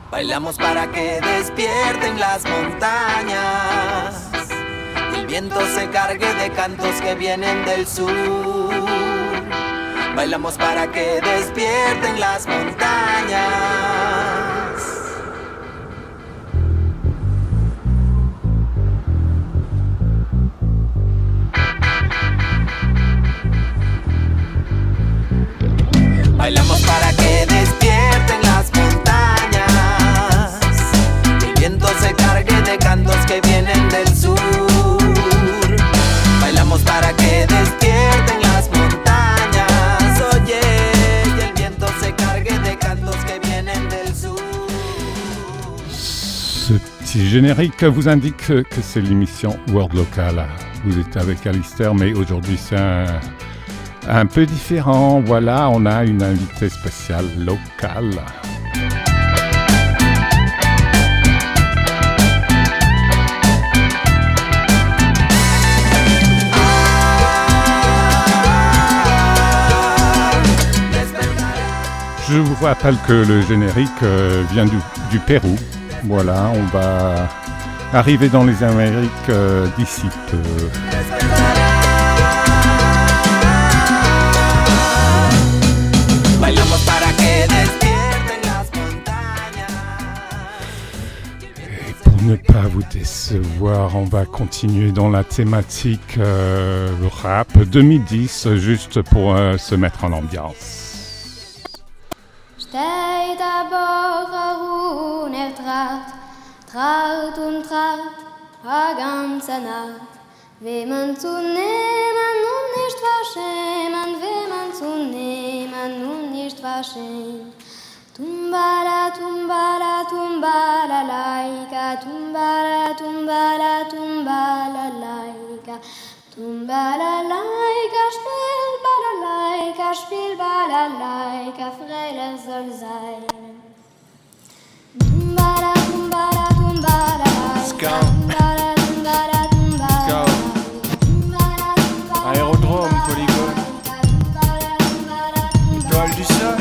Bailamos para que despierten las montañas y el viento se cargue de cantos que vienen del sur. Bailamos para que despierten las montañas. Bailamos para que despierten las montañas y el viento se cargue de cantos que vienen del sur. Bailamos para que despierten las montañas, oye, y el viento se cargue de cantos que vienen del sur. Ce petit générique vous indique que c'est l'émission World Local. Vous êtes avec Alistair, mais aujourd'hui c'est un peu différent. Voilà, on a une invitée spéciale locale. Je vous rappelle que le générique vient du Pérou. Voilà, on va arriver dans les Amériques d'ici peu. Et pour ne pas vous décevoir, on va continuer dans la thématique rap 2010, juste pour se mettre en ambiance. Steht aber herum, trat und trat, a ganze Nacht. Wem man zu nehmen und nicht verschämen, wem man zu nehmen und nicht verschämen. Tumbala, tumbala, tumbala, laika, tumbala, tumbala, tumbala, laika. Tumbala, laika, spiel balalaika, freilich soll sein. Tumbala, tumbala, tumbala, laika, tumbala, tumbala, tumbala. Aérodrome, polygone, étoile du sol.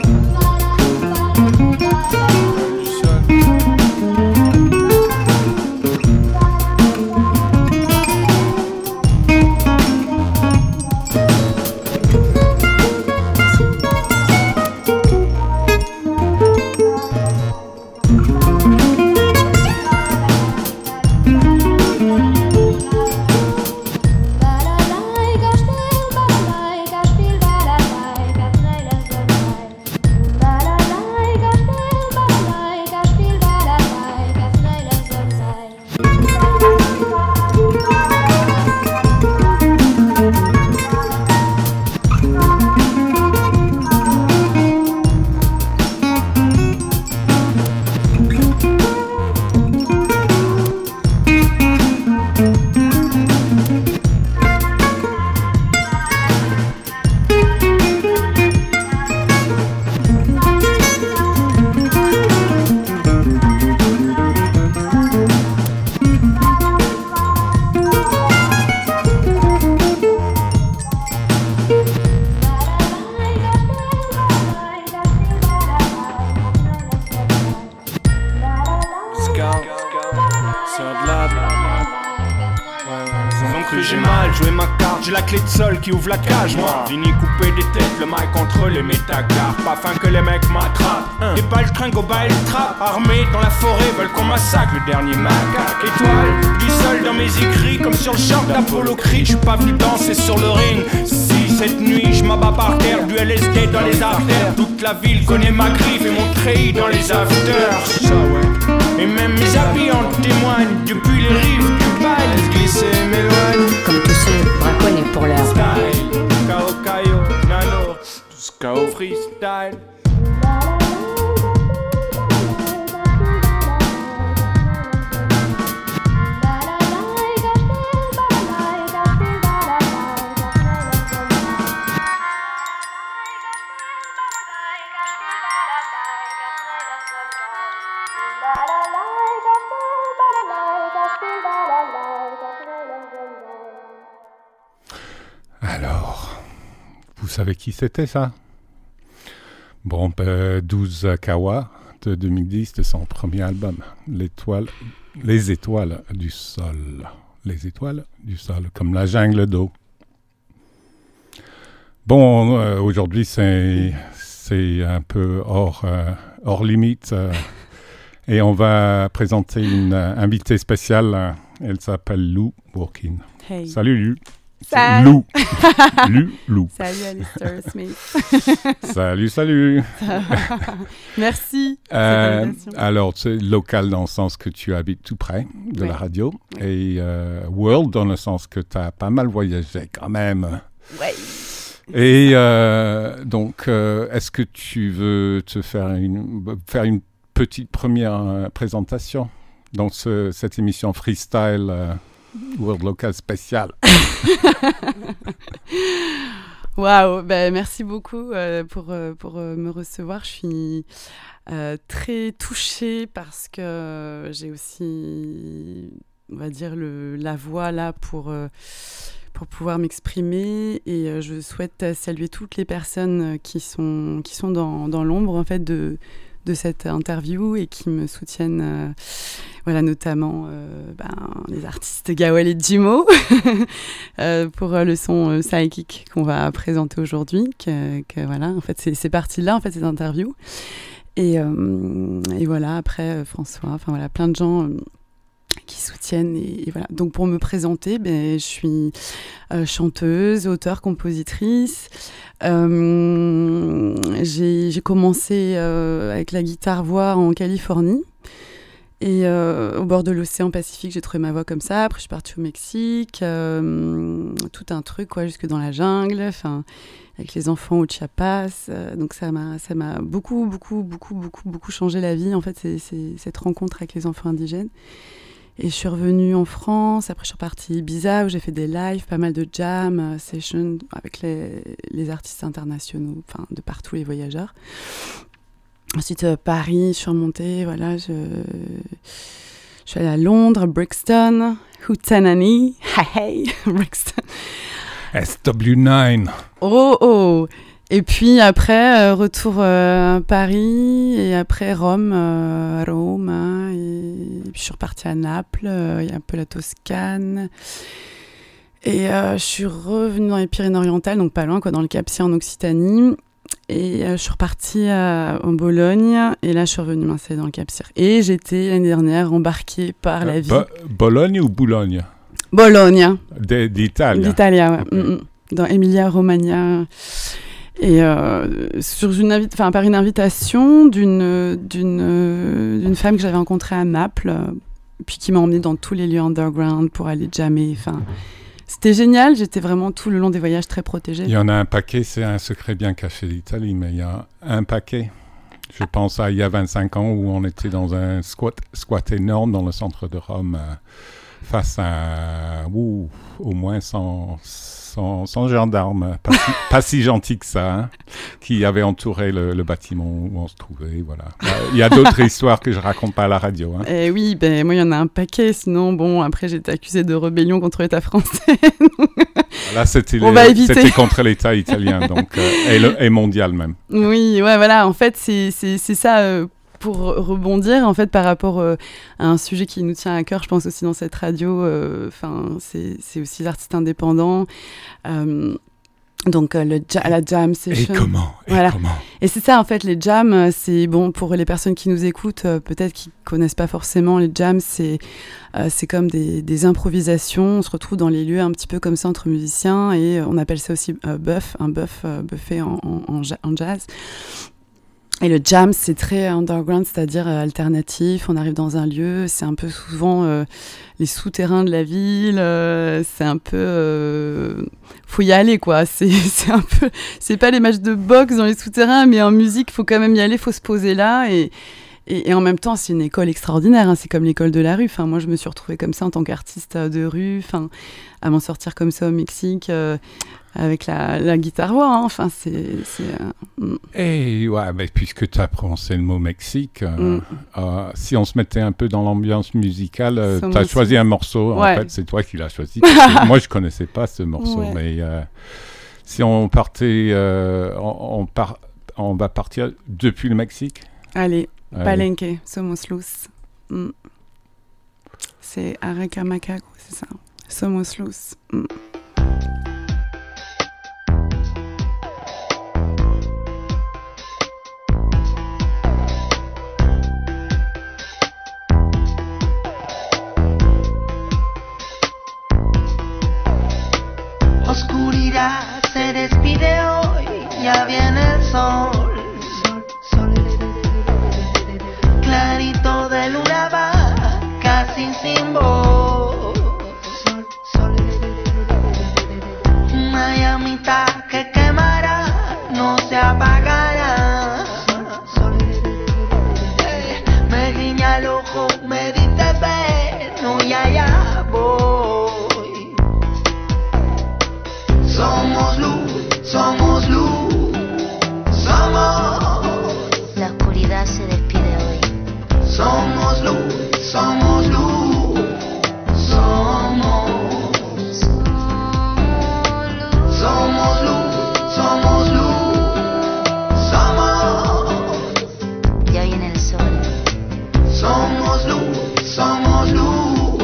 Qui ouvre la cage, moi Vini couper des têtes, le mic entre les métacards. Pas fin que les mecs m'attrapent. Des balles tringo bal trap. Armés dans la forêt, veulent qu'on massacre le dernier macaque. Étoile, du sol dans mes écrits, comme sur le champ d'Apollo Creed. J'suis pas venu danser sur le ring. Si cette nuit j'm'abats par terre, du LSD dans les artères. Toute la ville connaît ma griffe et mon treillis dans les afters. Ça ouais. Et même mes habits en témoignent. Depuis les rives du bal, glisser m'éloigne. Comme tous ceux braconnés pour l'heure. Kao, Kayo, Nano, tous Kao freestyle. Alors, vous savez qui c'était ça? Bon, 12 Kawa, de 2010 de son premier album, Les étoiles du sol. Les étoiles du sol, comme la jungle d'eau. Bon, aujourd'hui, c'est un peu hors limite. Et on va présenter une invitée spéciale. Elle s'appelle Lou Walkin. Hey. Salut Lou. Salut. Lou. Salut Alistair Smith. Salut. Merci. Alors, c'est local dans le sens que tu habites tout près de la radio. Oui. Et world dans le sens que tu as pas mal voyagé quand même. Oui. Et donc, est-ce que tu veux te faire une petite première présentation dans cette émission freestyle World Local spéciale? Waouh, merci beaucoup pour me recevoir. Je suis très touchée parce que j'ai aussi, on va dire, la voix là pour pouvoir m'exprimer, et je souhaite saluer toutes les personnes qui sont dans l'ombre en fait de cette interview et qui me soutiennent, notamment les artistes Gawel et Jimo pour le son Psychic qu'on va présenter aujourd'hui, en fait c'est parti de là en fait cette interview, et voilà, après François, plein de gens qui soutiennent, et voilà. Donc pour me présenter, je suis chanteuse, auteure, compositrice. J'ai commencé avec la guitare-voix en Californie, et au bord de l'océan Pacifique, j'ai trouvé ma voix comme ça. Après je suis partie au Mexique, tout un truc jusque dans la jungle, avec les enfants au Chiapas. Donc ça m'a beaucoup changé la vie en fait, c'est cette rencontre avec les enfants indigènes. Et je suis revenue en France. Après, je suis repartie à Ibiza, où j'ai fait des lives, pas mal de jam sessions avec les artistes internationaux, de partout, les voyageurs. Ensuite, Paris, je suis remontée, je suis allée à Londres, Brixton, Hootenanny, hey, Brixton. SW9. Oh. Et puis après, retour à Paris, et après Rome, et puis je suis repartie à Naples, il y a un peu la Toscane. Et je suis revenue dans les Pyrénées-Orientales, donc pas loin, dans le Cap-Sien en Occitanie. Et je suis repartie en Bologne, et là je suis revenue m'installer dans le Cap-Sien. Et j'étais l'année dernière embarquée par la vie. Bologne ou Boulogne? Bologne. D'Italie. D'Italie, ouais. Okay. Dans Emilia-Romagna. Et par une invitation d'une femme que j'avais rencontrée à Naples, puis qui m'a emmenée dans tous les lieux underground pour aller jammer. C'était génial, j'étais vraiment tout le long des voyages très protégée. Il y en a un paquet, c'est un secret bien caché d'Italie, mais il y a un paquet. Je pense à il y a 25 ans où on était dans un squat énorme dans le centre de Rome, face à au moins 100 gendarmes, pas si gentils que ça, qui avaient entouré le bâtiment où on se trouvait. Voilà. Il y a d'autres histoires que je raconte pas à la radio. Et oui, moi il y en a un paquet. Sinon, après j'ai été accusée de rébellion contre l'État français. Là, c'était contre l'État italien, donc et mondial même. Oui, voilà. En fait, c'est ça. Pour rebondir, en fait, par rapport à un sujet qui nous tient à cœur, je pense aussi dans cette radio, c'est aussi les artistes indépendants. Donc, la jam session. Et comment Et c'est ça, en fait, les jams, c'est bon, pour les personnes qui nous écoutent, peut-être qui connaissent pas forcément les jams, c'est comme des improvisations. On se retrouve dans les lieux un petit peu comme ça entre musiciens, et on appelle ça aussi buffet en jazz. Et le jam, c'est très underground, c'est-à-dire alternatif. On arrive dans un lieu, c'est un peu souvent les souterrains de la ville. C'est un peu, faut y aller quoi. C'est un peu, c'est pas les matchs de boxe dans les souterrains, mais en musique, faut quand même y aller, faut se poser là. Et en même temps, c'est une école extraordinaire. C'est comme l'école de la rue. Moi, je me suis retrouvée comme ça en tant qu'artiste de rue. À m'en sortir comme ça au Mexique. Avec la guitare-voix, Et mais puisque tu as prononcé le mot Mexique, si on se mettait un peu dans l'ambiance musicale, tu as choisi un morceau, en fait, c'est toi qui l'as choisi. Moi, je ne connaissais pas ce morceau, mais si on partait, on va partir depuis le Mexique. Allez, Palenque, Somos Luz. C'est Areca Macaco, c'est ça. Somos Luz. Oscuridad se despide hoy, ya viene el sol. Clarito de luna va, casi sin voz. Una llamita que quemará, no se apagará. Me guiña el ojo, me dice ven, no, ya voy. Somos luz, somos luz, somos. La oscuridad se despide hoy. Somos luz, somos luz, somos. Somos luz, somos luz, somos. Ya viene el sol. Somos luz, somos luz,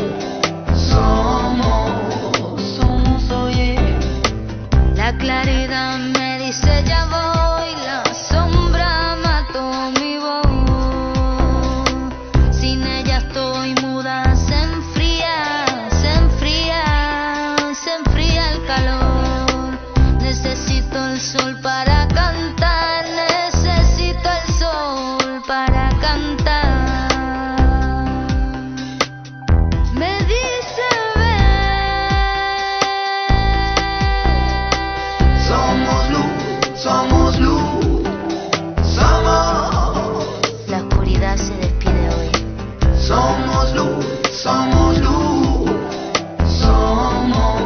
somos. Somos, oye. La claridad me dice ya voy, la sombra mató mi voz. Sin ella estoy muda, se enfría, se enfría, se enfría el calor. Necesito el sol para cantar, necesito el sol para cantar. Me dice Somos luz, somos luz, somos. La oscuridad se despide hoy. Somos luz, somos luz, somos.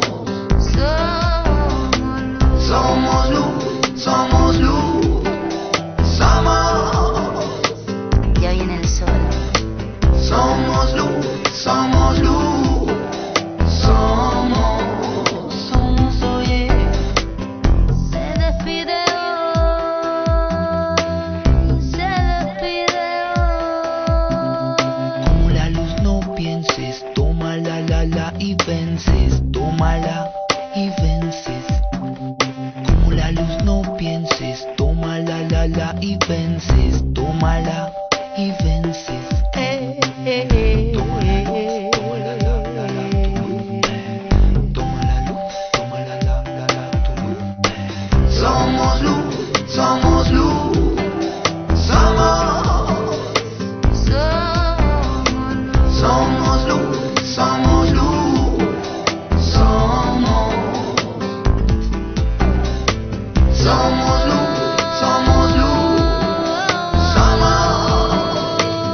Somos luz, somos luz, somos. Ya viene el sol. Somos luz, somos luz, somos. Somos, oye. se despide hoy, se despide hoy. Como la luz no pienses, tómala y vences, tómala y vences. Como la luz no pienses, tómala y vences, tómala y vences. Tómala tu luz. Somos luz, somos luz, somos. Somos luz, somos luz, somos. Somos luz, somos luz, somos.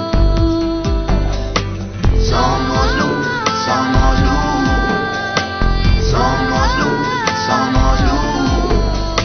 Somos luz, somos luz, somos luz, somos luz.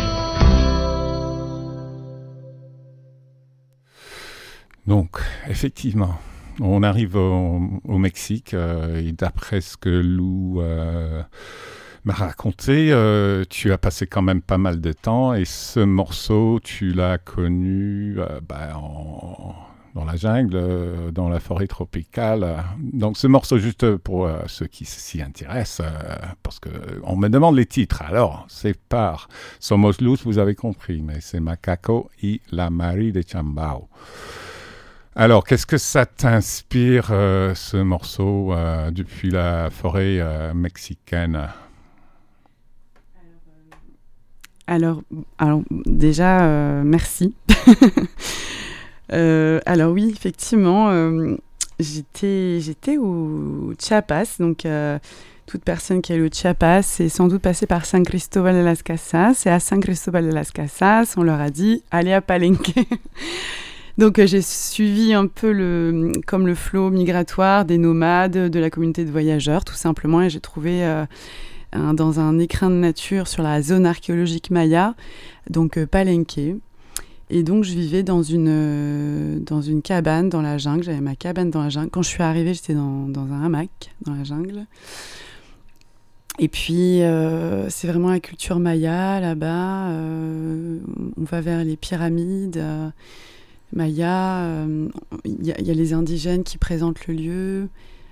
Donc, effectivement, on arrive au Mexique et d'après ce que Lou m'a raconté, tu as passé quand même pas mal de temps et ce morceau, tu l'as connu dans la jungle, dans la forêt tropicale. Donc ce morceau, juste pour ceux qui s'y intéressent, parce qu'on me demande les titres. Alors, c'est par Somos Luz, vous avez compris, mais c'est Macaco y la Mari de Chambao. Alors, qu'est-ce que ça t'inspire, ce morceau, depuis la forêt mexicaine ? Alors déjà, merci. Alors oui, effectivement, j'étais au Chiapas, donc toute personne qui est allée au Chiapas est sans doute passée par San Cristóbal de las Casas, et à San Cristóbal de las Casas, on leur a dit « allez à Palenque ». Donc j'ai suivi un peu comme le flot migratoire des nomades, de la communauté de voyageurs, tout simplement, et j'ai trouvé dans un écrin de nature sur la zone archéologique maya, donc Palenque. Et donc je vivais dans une cabane dans la jungle, j'avais ma cabane dans la jungle. Quand je suis arrivée, j'étais dans un hamac dans la jungle. Et puis c'est vraiment la culture maya là-bas, on va vers les pyramides. Maya, il y a les indigènes qui présentent le lieu.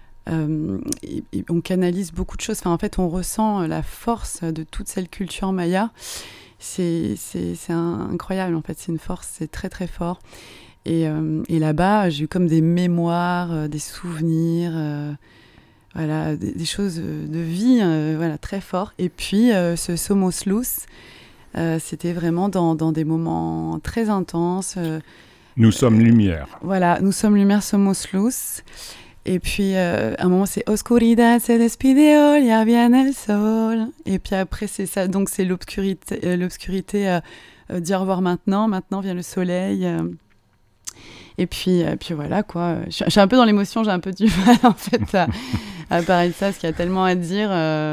Et on canalise beaucoup de choses. Enfin, en fait, on ressent la force de toute cette culture maya. C'est incroyable, en fait. C'est une force, c'est très, très fort. Et là-bas, j'ai eu comme des mémoires, des souvenirs, voilà, des choses de vie voilà, très forts. Et puis, ce Somos Luz, c'était vraiment dans des moments très intenses. Nous sommes lumière. Voilà, nous sommes lumière, Somos Luz. Et puis, à un moment, c'est Oscuridad se despide hoy, ya viene el sol. Et puis après, c'est ça. Donc, c'est l'obscurité, dire au revoir maintenant. Maintenant vient le soleil. Et puis voilà, quoi. Je suis un peu dans l'émotion, j'ai un peu du mal, en fait, à parler de ça, parce qu'il y a tellement à dire.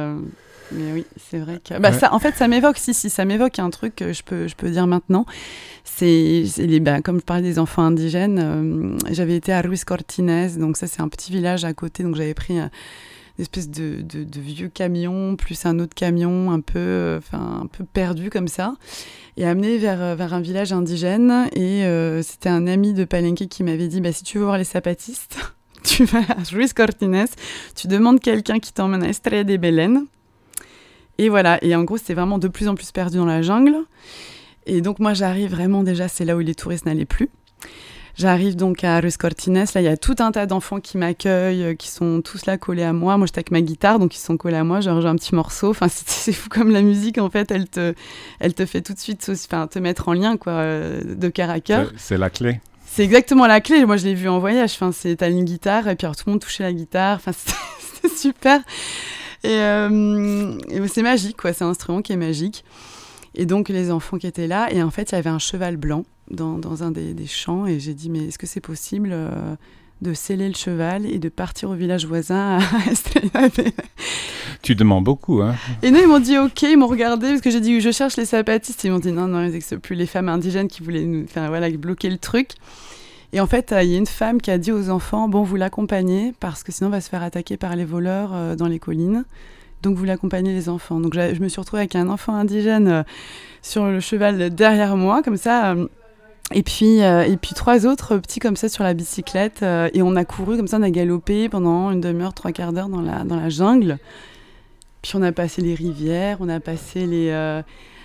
Mais oui, c'est vrai que... Bah, ça, en fait, ça m'évoque, ça m'évoque un truc que je peux dire maintenant. Comme je parlais des enfants indigènes, j'avais été à Ruiz Cortines, donc ça, c'est un petit village à côté, donc j'avais pris une espèce de vieux camion, plus un autre camion un peu perdu comme ça, et amené vers un village indigène. Et c'était un ami de Palenque qui m'avait dit, si tu veux voir les zapatistes, tu vas à Ruiz Cortines, tu demandes quelqu'un qui t'emmène à Estrella de Belén. Et voilà, et en gros, c'était vraiment de plus en plus perdu dans la jungle. Et donc, moi, j'arrive vraiment, déjà, c'est là où les touristes n'allaient plus. J'arrive donc à Ruiz Cortines. Là, il y a tout un tas d'enfants qui m'accueillent, qui sont tous là collés à moi. Moi, j'étais avec ma guitare, donc ils sont collés à moi. Genre, j'ai un petit morceau. Enfin, c'est fou comme la musique, en fait, elle te fait tout de suite te mettre en lien, quoi, de cœur à cœur. C'est la clé. C'est exactement la clé. Moi, je l'ai vu en voyage. Enfin, t'as une guitare, et puis alors, tout le monde touchait la guitare. Enfin, c'était super. Et c'est magique, quoi. C'est un instrument qui est magique. Et donc, les enfants qui étaient là, et en fait, il y avait un cheval blanc dans un des champs, et j'ai dit, mais est-ce que c'est possible de sceller le cheval et de partir au village voisin à Estrella? Tu demandes beaucoup, hein? Et non, ils m'ont dit, ok, ils m'ont regardé, parce que j'ai dit, je cherche les zapatistes. Ils m'ont dit, non, ils n'existent plus, les femmes indigènes qui voulaient bloquer le truc. Et en fait, il y a une femme qui a dit aux enfants, bon, vous l'accompagnez, parce que sinon on va se faire attaquer par les voleurs dans les collines. Donc vous l'accompagnez, les enfants. Donc je me suis retrouvée avec un enfant indigène sur le cheval derrière moi, comme ça. Et puis 3 autres petits comme ça sur la bicyclette. Et on a couru, comme ça on a galopé pendant une demi-heure, 3/4 d'heure dans la jungle. Puis on a passé les rivières, on a passé les...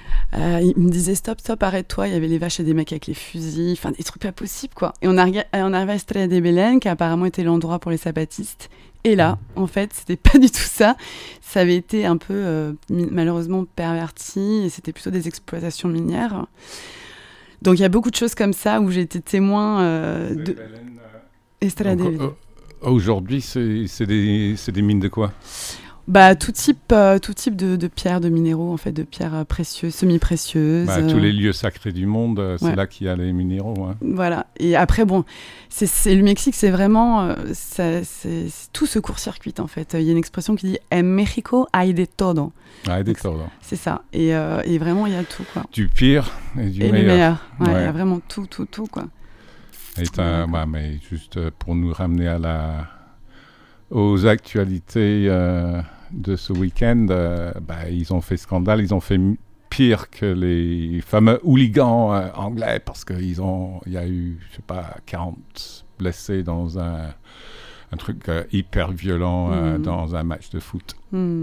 il me disait stop, arrête-toi. Il y avait les vaches et des mecs avec les fusils, enfin des trucs pas possibles, quoi. Et on arrivait à Estrella de Belén, qui apparemment était l'endroit pour les zapatistes. Et là, en fait, c'était pas du tout ça. Ça avait été un peu malheureusement perverti, et c'était plutôt des exploitations minières. Donc il y a beaucoup de choses comme ça où j'ai été témoin de Estrella de Belén. Aujourd'hui, c'est des mines de quoi? Tout type de pierres, de minéraux, en fait, de pierres précieuses, semi-précieuses. Tous les lieux sacrés du monde, c'est là qu'il y a les minéraux. Hein. Voilà. Et après, bon, c'est le Mexique, c'est vraiment... c'est tout ce court-circuit, en fait. Il y a une expression qui dit « En México hay de todo ». Hay de todo. C'est ça. Et vraiment, il y a tout, quoi. Du pire et du meilleur. Et du meilleur. Ouais, il y a vraiment tout, quoi. Mais juste pour nous ramener aux actualités de ce week-end, ils ont fait scandale, ils ont fait pire que les fameux hooligans anglais, parce qu'il y a eu, 40 blessés dans un truc hyper violent dans un match de foot.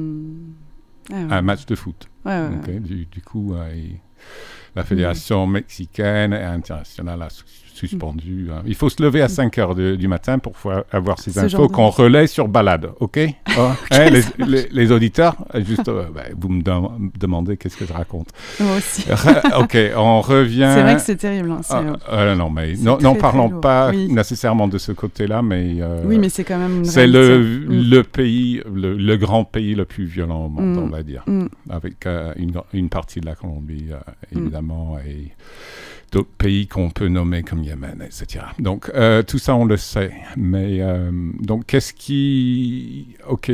Un match de foot. Okay. Du coup, la fédération mexicaine et internationale a suspendu. Il faut se lever à 5h du matin pour avoir ces infos qu'on relaie sur Balade, ok? Les auditeurs, juste, vous me demandez qu'est-ce que je raconte. Moi aussi. Ok, on revient... C'est vrai que c'est terrible. Non, mais n'en parlons pas nécessairement de ce côté-là, mais... oui, mais c'est quand même une c'est le pays, le grand pays le plus violent au monde, on va dire, avec une partie de la Colombie, évidemment, et d'autres pays qu'on peut nommer comme Yémen, etc. Donc, tout ça, on le sait. Mais, donc, qu'est-ce qui... Ok,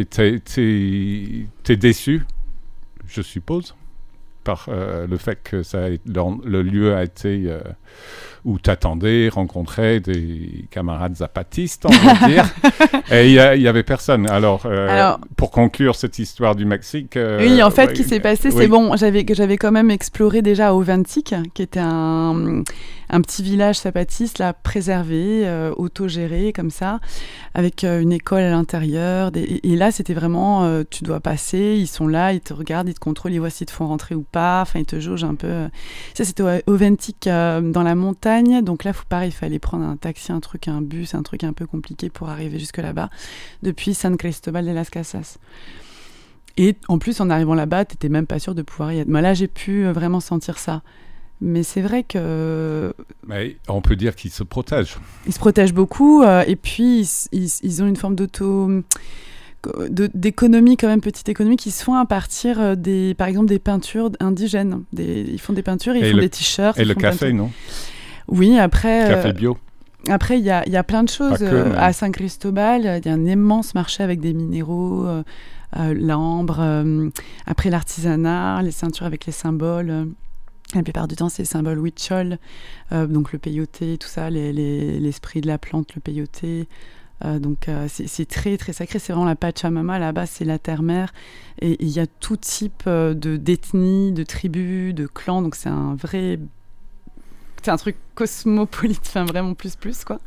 t'es déçu, je suppose, par le fait que le lieu a été... où t'attendais, rencontrais des camarades zapatistes, on va dire. Et il y avait personne. Alors, pour conclure cette histoire du Mexique... oui, en fait, ce qui s'est passé, c'est bon, j'avais quand même exploré déjà Auventic, qui était un un petit village zapatiste là, préservé, autogéré comme ça, avec une école à l'intérieur. Et là, c'était vraiment, tu dois passer, ils sont là, ils te regardent, ils te contrôlent, ils voient s'ils te font rentrer ou pas, enfin ils te jaugent un peu. Ça, c'était au Ventic, dans la montagne, donc là, pareil, il fallait prendre un taxi, un bus, un truc un peu compliqué pour arriver jusque là-bas, depuis San Cristobal de las Casas. Et en plus, en arrivant là-bas, t'étais même pas sûr de pouvoir y être. Moi, là, j'ai pu vraiment sentir ça. Mais c'est vrai que... Mais on peut dire qu'ils se protègent. Ils se protègent beaucoup, et puis ils ont une forme d'économie, quand même, petite économie, qui se font à partir, par exemple, des peintures indigènes. Ils font des peintures, ils font des t-shirts. Et le café, non ? Oui, après... Café bio. Après, il y a plein de choses. Mais... À San Cristobal, il y a un immense marché avec des minéraux, l'ambre, après l'artisanat, les ceintures avec les symboles. La plupart du temps, c'est les symboles huichol, donc le peyote, tout ça, l'esprit de la plante, le peyote. Donc c'est très très sacré, c'est vraiment la Pachamama, là-bas c'est la terre-mère, et il y a tout type d'ethnie, de tribus, de clans, donc c'est un truc cosmopolite, enfin vraiment plus quoi.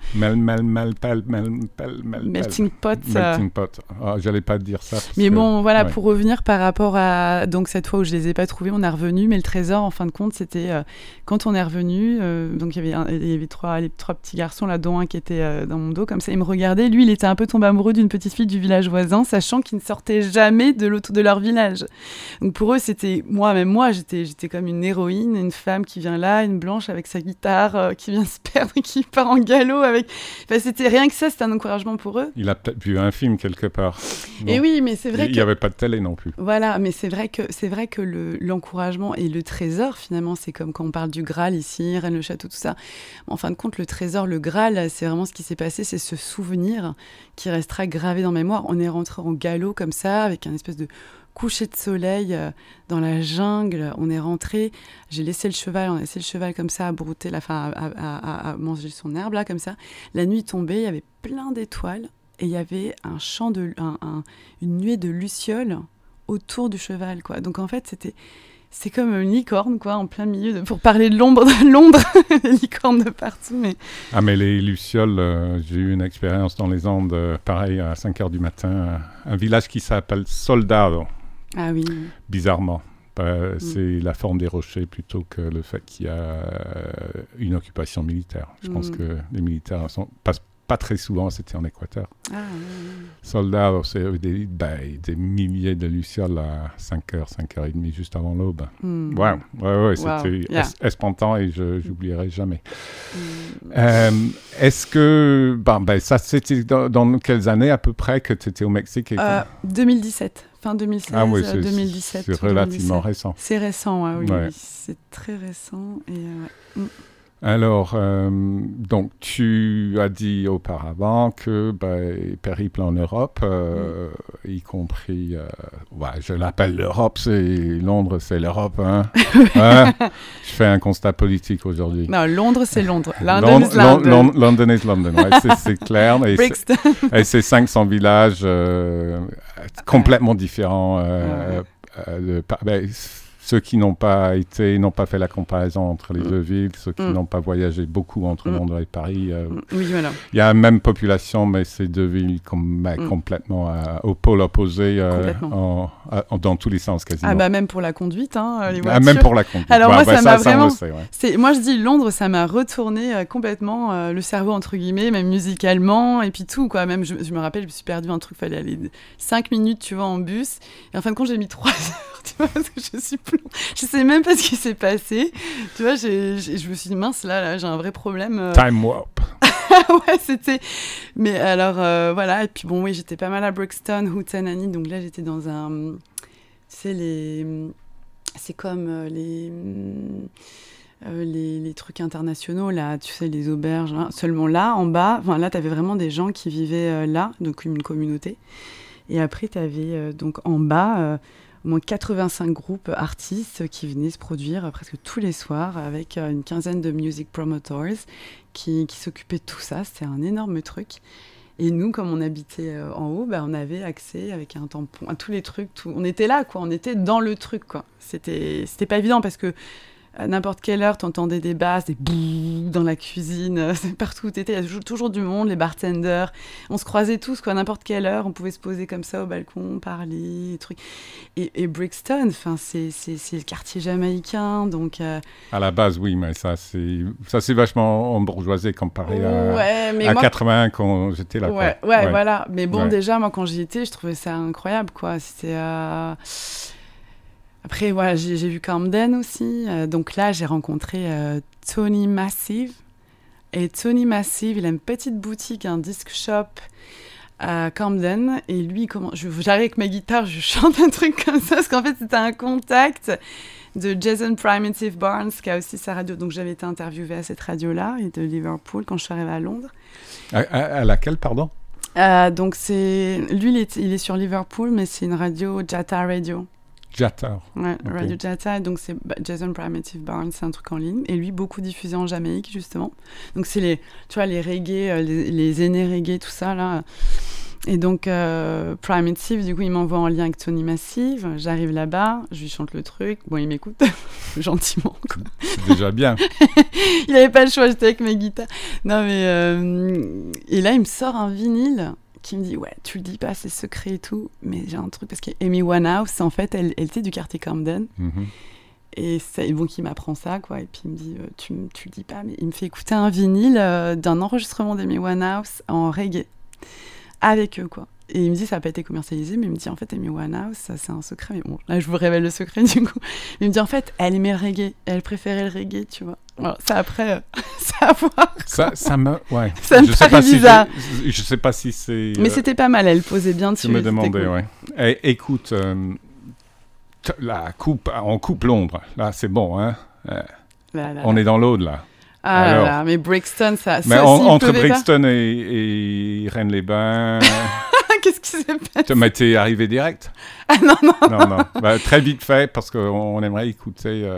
Melting pot. Melting pot. Oh, j'allais pas dire ça. Mais bon, voilà, ouais. Pour revenir par rapport à donc cette fois où je les ai pas trouvés, on est revenu, mais le trésor, en fin de compte, c'était quand on est revenu. Donc il y avait trois petits garçons là, dont un qui était dans mon dos comme ça. Ils me regardaient. Lui, il était un peu tombé amoureux d'une petite fille du village voisin, sachant qu'ils ne sortaient jamais de leur village. Donc pour eux, c'était moi, j'étais comme une héroïne, une femme qui vient là, une blanche avec sa guitare. Qui vient se perdre, qui part en galop avec... Enfin, c'était rien que ça, c'était un encouragement pour eux. Il a peut-être vu un film quelque part. Non. Et oui, mais c'est vrai Il n'y avait pas de télé non plus. Voilà, mais c'est vrai que l'encouragement et le trésor, finalement, c'est comme quand on parle du Graal ici, Rennes-le-Château, tout ça. En fin de compte, le trésor, le Graal, c'est vraiment ce qui s'est passé, c'est ce souvenir qui restera gravé dans ma mémoire. On est rentré en galop comme ça, avec un espèce de coucher de soleil dans la jungle, on est rentré, on a laissé le cheval comme ça à brouter, à manger son herbe là comme ça. La nuit tombait, il y avait plein d'étoiles et il y avait un chant une nuée de lucioles autour du cheval quoi. Donc en fait c'est comme une licorne quoi, en plein milieu pour parler de l'ombre de Londres, les licornes de partout. Mais les lucioles, j'ai eu une expérience dans les Andes, pareil à 5h du matin, un village qui s'appelle Soldado. Ah oui. Bizarrement. C'est la forme des rochers plutôt que le fait qu'il y a une occupation militaire. Je pense que les militaires passent pas très souvent, c'était en Équateur. Soldats, c'est des milliers de lucioles à 5h, 5h30, juste avant l'aube. Ouais, c'était espantant et je n'oublierai jamais. Est-ce que... ça, c'était dans quelles années à peu près que tu étais au Mexique 2017. Fin 2016, ah oui, 2017. C'est relativement récent. C'est récent, oui. C'est très récent. Et, Alors, donc, tu as dit auparavant que périple en Europe, y compris, je l'appelle l'Europe, Londres, c'est l'Europe. Hein. Je fais un constat politique aujourd'hui. Non, Londres, c'est Londres. London is London. London is London, c'est clair. Et c'est 500 villages complètement différents. Ceux qui n'ont pas fait la comparaison entre les deux villes, ceux qui n'ont pas voyagé beaucoup entre Londres et Paris. Oui, voilà. Il y a la même population, mais c'est deux villes complètement au pôle opposé, dans tous les sens quasiment. Même pour la conduite, les voitures. Même pour la conduite. Alors moi, ça m'a vraiment... sait, moi, je dis Londres, ça m'a retourné complètement le cerveau, entre guillemets, même musicalement, et puis tout, quoi. Même, je me rappelle, je me suis perdue un truc, il fallait aller 5 minutes, tu vois, en bus. Et en fin de compte, j'ai mis 3 heures, tu vois, parce que je sais même pas ce qui s'est passé. Tu vois, je me suis dit, mince, là j'ai un vrai problème. Time warp. Ouais, c'était... Mais alors, voilà. Et puis bon, oui, j'étais pas mal à Brixton, Hootenanny. Donc là, j'étais dans un... Tu sais, c'est comme les trucs internationaux, là, tu sais, les auberges. Hein. Seulement là, en bas, là, t'avais vraiment des gens qui vivaient là, donc une communauté. Et après, t'avais donc en bas... au moins 85 groupes artistes qui venaient se produire presque tous les soirs avec une quinzaine de music promoters qui s'occupaient de tout ça. C'était un énorme truc. Et nous, comme on habitait en haut, on avait accès avec un tampon à tous les trucs. On était là, quoi. On était dans le truc, quoi. C'était pas évident parce que À n'importe quelle heure, t'entendais des basses, des bouh dans la cuisine, partout où t'étais, il y a toujours du monde, les bartenders. On se croisait tous, quoi, à n'importe quelle heure, on pouvait se poser comme ça au balcon, parler, des trucs. Et Brixton, c'est le quartier jamaïcain, donc... À la base, oui, mais ça c'est vachement embourgeoisé comparé à moi, 81 quand j'étais là. Ouais, voilà. Mais bon, déjà, moi, quand j'y étais, je trouvais ça incroyable, quoi. C'était... Après, voilà, j'ai vu Camden aussi. Donc là, j'ai rencontré Tony Massive. Et Tony Massive, il a une petite boutique, un disc shop à Camden. Et lui, j'arrive avec ma guitare, je chante un truc comme ça, parce qu'en fait, c'était un contact de Jason Primitive Barnes, qui a aussi sa radio. Donc j'avais été interviewée à cette radio-là, et de Liverpool, quand je suis arrivée à Londres. À laquelle, pardon? Donc lui, il est sur Liverpool, mais c'est une radio, Jata Radio. Jata. Ouais, okay. Radio Jata, donc c'est Jason Primitive Barnes, c'est un truc en ligne. Et lui, beaucoup diffusé en Jamaïque, justement. Donc c'est les reggae, les aînés reggae, tout ça, là. Et donc, Primitive, du coup, il m'envoie en lien avec Tony Massive. J'arrive là-bas, je lui chante le truc. Bon, il m'écoute gentiment, quoi. C'est déjà bien. Il n'avait pas le choix, j'étais avec mes guitares. Non, mais... Et là, il me sort un vinyle qui me dit, ouais, tu le dis pas, c'est secret et tout, mais j'ai un truc, parce qu'Amy Winehouse, en fait, elle était du quartier Camden. Mm-hmm. Et donc, il m'apprend ça, quoi, et puis il me dit, tu le dis pas, mais il me fait écouter un vinyle d'un enregistrement d'Amy Winehouse en reggae, avec eux, quoi. Et il me dit, ça n'a pas été commercialisé, mais il me dit, en fait, Amy Winehouse, ça, c'est un secret. Mais bon, là, je vous révèle le secret, du coup. Mais il me dit, en fait, elle aimait le reggae, elle préférait le reggae, tu vois. Alors, ça, après, ça à voir. Ça me... Ouais. Ça me paraît bizarre. Je sais pas si c'est... Mais c'était pas mal, elle posait bien dessus. Je me demandais, cool. Ouais. Écoute, on coupe l'ombre. Là, c'est bon, hein. On est dans l'Aude, là. Ah alors, là, mais Brixton, ça... Mais entre Brixton et Rennes-les-Bains... Qu'est-ce qui s'est passé? Mais t'es arrivé direct? Ah non. Bah, très vite fait, parce qu'on aimerait écouter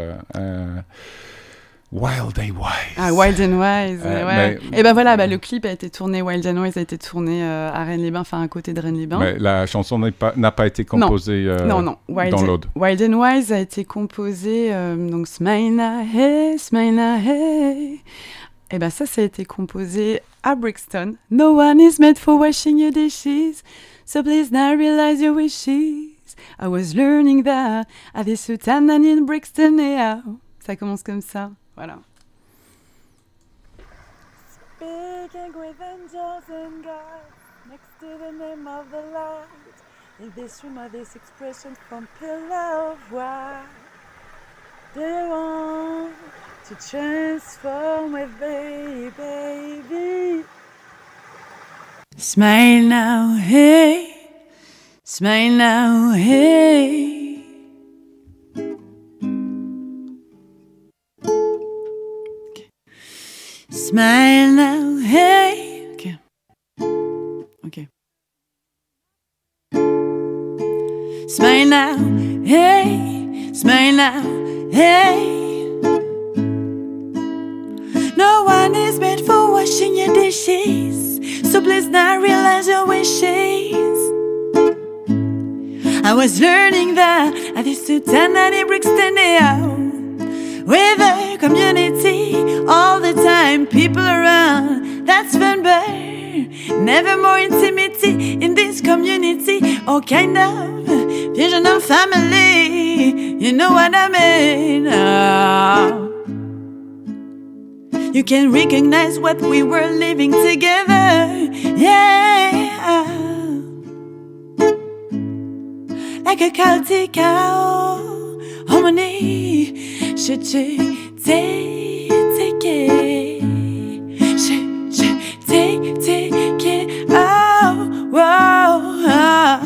Wild and Wise. Ah, Wild and Wise, ouais. Et ben voilà, le clip a été tourné, Wild and Wise a été tourné à Rennes-les-Bains, enfin à côté de Rennes-les-Bains. Mais la chanson n'a pas été composée non. dans l'Aude. Wild and Wise a été composée, donc Smaina Hey. Et ben ça a été composé à Brixton. No one is made for washing your dishes, so please now realize your wishes. I was learning that at the Sultanan in Brixton, yeah. Ça commence comme ça, voilà. Speaking with angels and God, next to the name of the Lord, in this room of this expression from pillar of white, do you want to transform with baby? Smile now, hey. Smile now, hey. Okay. Smile now, hey. Okay. Smile now, hey. Smile now, hey. No one is made for washing your dishes, so please now realize your wishes. I was learning that at the Sultanan in Brixton, with the community all the time, people around, that's fun, but never more intimacy in this community, all kind of vision of family, you know what I mean? You can recognize what we were living together, yeah. Like a Celtic harmony, should you take it? Should you take it? Oh, whoa.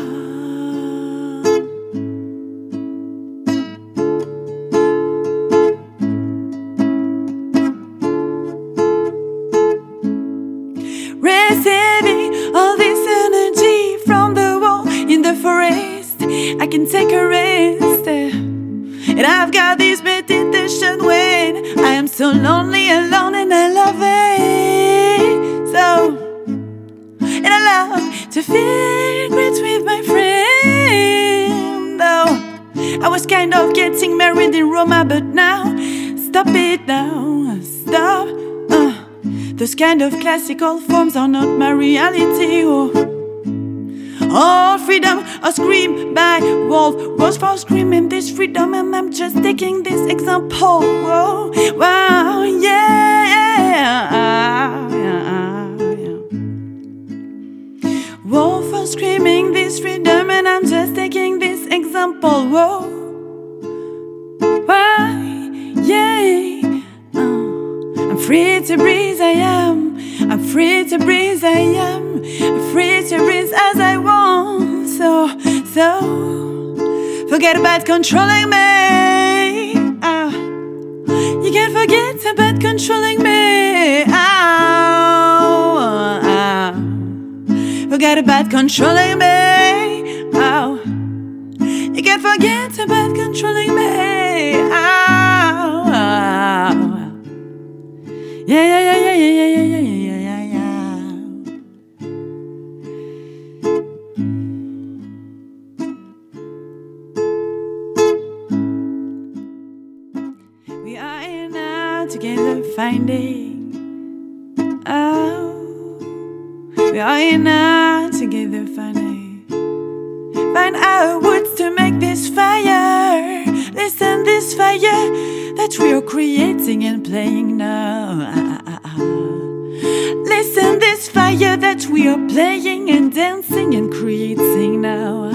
Receiving all this energy from the wall in the forest, I can take a rest. And I've got this meditation when I am so lonely, alone, and I love it so. And I love to feel great with my friend. Though I was kind of getting married in Roma, but now stop it now, stop. Those kind of classical forms are not my reality. Oh, freedom, a scream by wolf. Wolves for screaming this freedom, and I'm just taking this example. Whoa, wow, yeah. Wolf for screaming this freedom, and I'm just taking this example. Whoa, wow, yeah. I'm free to breathe, I am. I'm free to breathe, I am. I'm free to breathe as I want. So, forget about controlling me. You can't forget about controlling me. Forget about controlling me. You can't forget about controlling me. Yeah. We are here now together finding out. We are here now together find our woods to make this fire. Listen, this fire that we are creating and playing now. Listen, this fire that we are playing and dancing and creating now.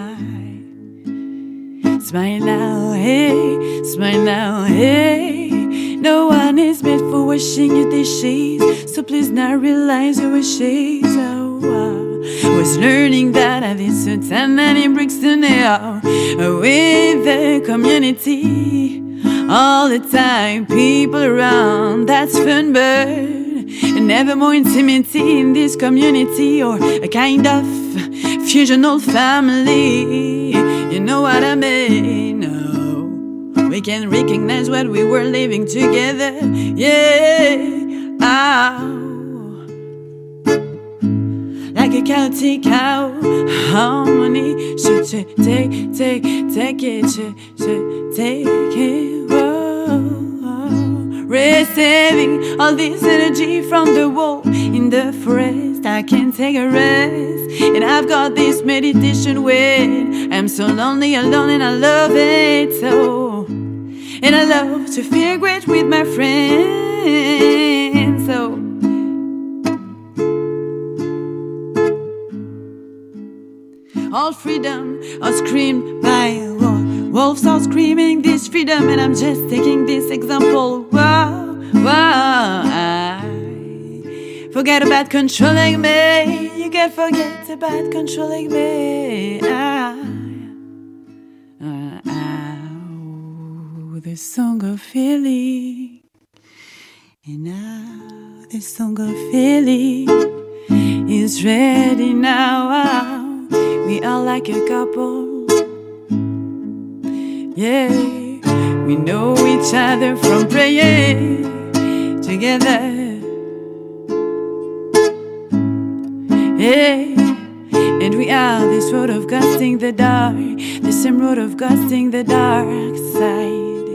Smile now, hey, smile now, hey. No one is made for washing your dishes, so please now realize your wishes. I was learning that I did so tan many bricks to nail with the community. All the time, people around, that's fun, but never more intimacy in this community, or a kind of fusional family. You know what I mean? No, we can recognize what we were living together. Yeah, like a chaotic harmony. Should take it, should take it. Receiving all this energy from the wall in the forest, I can take a rest. And I've got this meditation when I'm so lonely, alone, and I love it so. And I love to feel great with my friends. So all freedom, all screamed by a wolf. Wolves are screaming this freedom, and I'm just taking this example. Wow, forget about controlling me. You can't forget about controlling me. The song of feeling, and now the song of feeling is ready now. We are like a couple. Yeah, we know each other from praying together. Yeah, and we are this road of gusting the dark, the same road of gusting the dark side.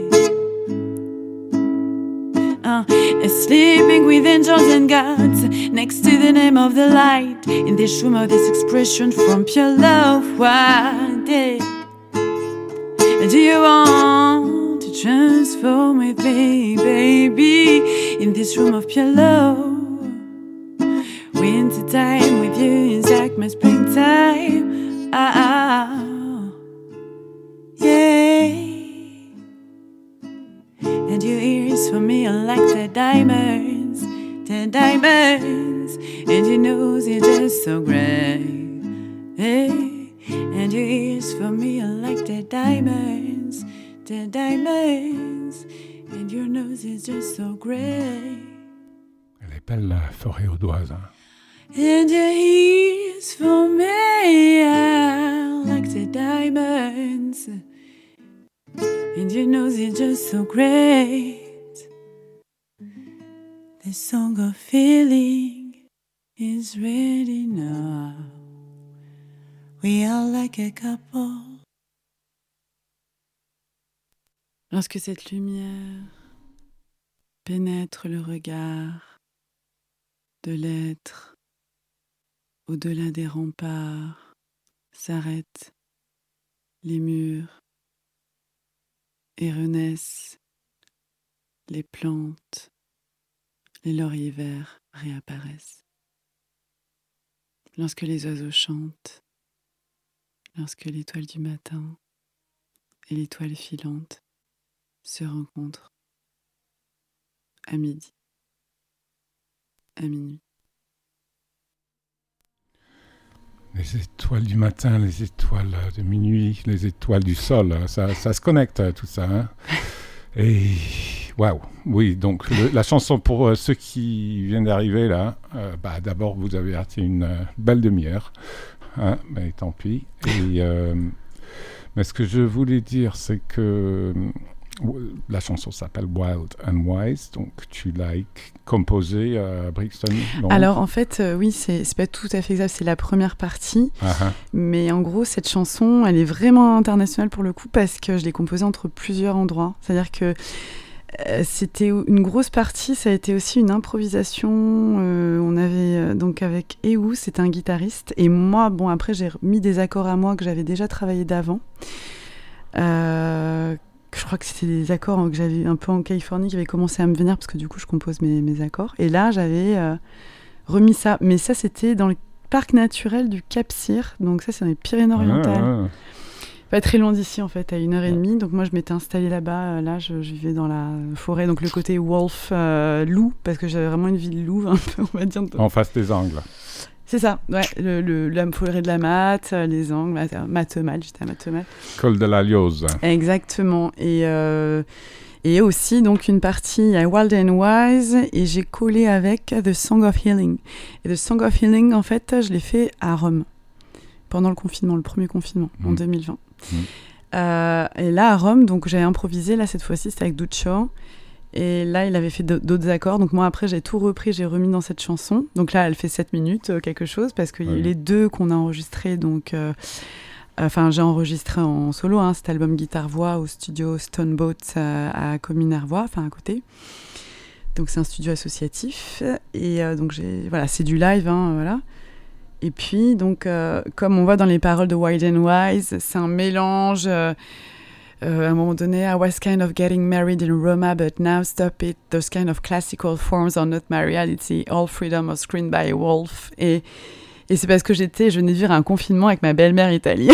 Sleeping with angels and gods next to the name of the light, in this room of this expression from pure love. What day do you want to transform with me, baby? In this room of pure love, winter time with you is like my springtime. Yeah. And your ears for me are like the diamonds, and your nose is just so great. Hey. And your ears for me are like the diamonds, and your nose is just so great. Elle est belle, la forêt audoise. Hein. And your ears for me are like the diamonds, and your nose is just so great. The song of feeling is ready now. We are like a couple. Lorsque cette lumière pénètre le regard de l'être au-delà des remparts, s'arrêtent les murs et renaissent les plantes, les lauriers verts réapparaissent. Lorsque les oiseaux chantent, lorsque l'étoile du matin et l'étoile filante se rencontrent à midi, à minuit. Les étoiles du matin, les étoiles de minuit, les étoiles du sol, ça se connecte tout ça. Hein. Et waouh, oui, donc la chanson pour ceux qui viennent d'arriver là, d'abord vous avez raté une belle demi-heure, hein, mais tant pis. Et, mais ce que je voulais dire, c'est que la chanson s'appelle Wild and Wise, donc tu l'as composée à Brixton. Donc. Alors en fait, oui, c'est pas tout à fait exact, c'est la première partie, mais en gros cette chanson, elle est vraiment internationale pour le coup parce que je l'ai composée entre plusieurs endroits. C'est-à-dire que c'était une grosse partie, ça a été aussi une improvisation. On avait donc avec Eou, c'était un guitariste, et moi, bon après j'ai mis des accords à moi que j'avais déjà travaillé d'avant. Je crois que c'était des accords que j'avais un peu en Californie qui avaient commencé à me venir parce que du coup je compose mes accords. Et là j'avais remis ça, mais ça c'était dans le parc naturel du Cap-Cyr, donc ça c'est dans les Pyrénées-Orientales. Pas très loin d'ici en fait, à 1h30. Donc moi je m'étais installée là-bas, là je vivais dans la forêt, donc le côté wolf, loup, parce que j'avais vraiment une vie de loup un peu, on va dire. En face des Angles. C'est ça, ouais, la forêt de la Matte, les Angles, Mattemal, j'étais à Mattemal. Col de la Lioze. Exactement, et aussi donc une partie à Wild and Wise, et j'ai collé avec The Song of Healing. Et The Song of Healing, en fait, je l'ai fait à Rome, pendant le confinement, le premier confinement, en 2020. Et là, à Rome, donc j'ai improvisé, là cette fois-ci, c'était avec Duccio. Et là, il avait fait d'autres accords. Donc moi, après, j'ai tout repris, j'ai remis dans cette chanson. Donc là, elle fait 7 minutes, quelque chose, parce qu'il y a eu les deux qu'on a enregistrés. Donc, j'ai enregistré en solo, cet album guitare-voix au studio Stone Boat à Comines-Hervois, à côté. Donc c'est un studio associatif. Et donc, c'est du live, voilà. Et puis, donc, comme on voit dans les paroles de Wild and Wise, c'est un mélange... à un moment donné, I was kind of getting married in Roma, but now stop it. Those kind of classical forms are not my reality. All freedom was screened by a wolf. Et c'est parce que je venais de vivre un confinement avec ma belle-mère italienne.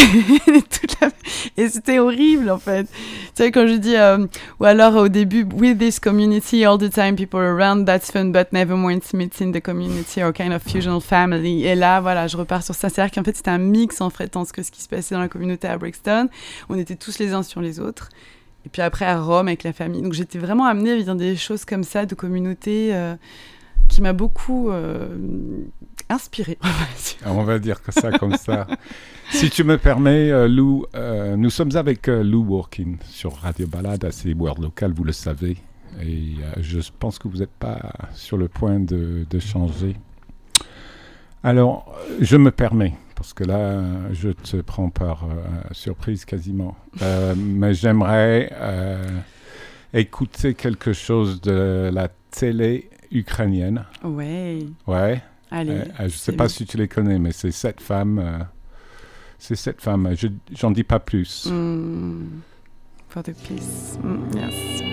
Et c'était horrible, en fait. Tu sais, quand je dis, ou alors au début, with this community, all the time, people around, that's fun, but never more intimate in the community or kind of fusional family. Et là, voilà, je repars sur ça. C'est-à-dire qu'en fait, c'était un mix, en fait, entre ce qui se passait dans la communauté à Brixton. On était tous les uns sur les autres. Et puis après, à Rome, avec la famille. Donc, j'étais vraiment amenée à vivre des choses comme ça, de communauté, qui m'a beaucoup inspirée. On va dire que ça comme ça. Si tu me permets, Lou, nous sommes avec Lou Workin sur Radio Balade, c'est World Local, vous le savez. Et je pense que vous n'êtes pas sur le point de changer. Alors, je me permets, parce que là, je te prends par surprise quasiment. Mais j'aimerais écouter quelque chose de la télé ukrainienne. Ouais. Allez. Je ne sais pas si tu les connais, mais c'est cette femme. J'en dis pas plus. For the peace. Yes.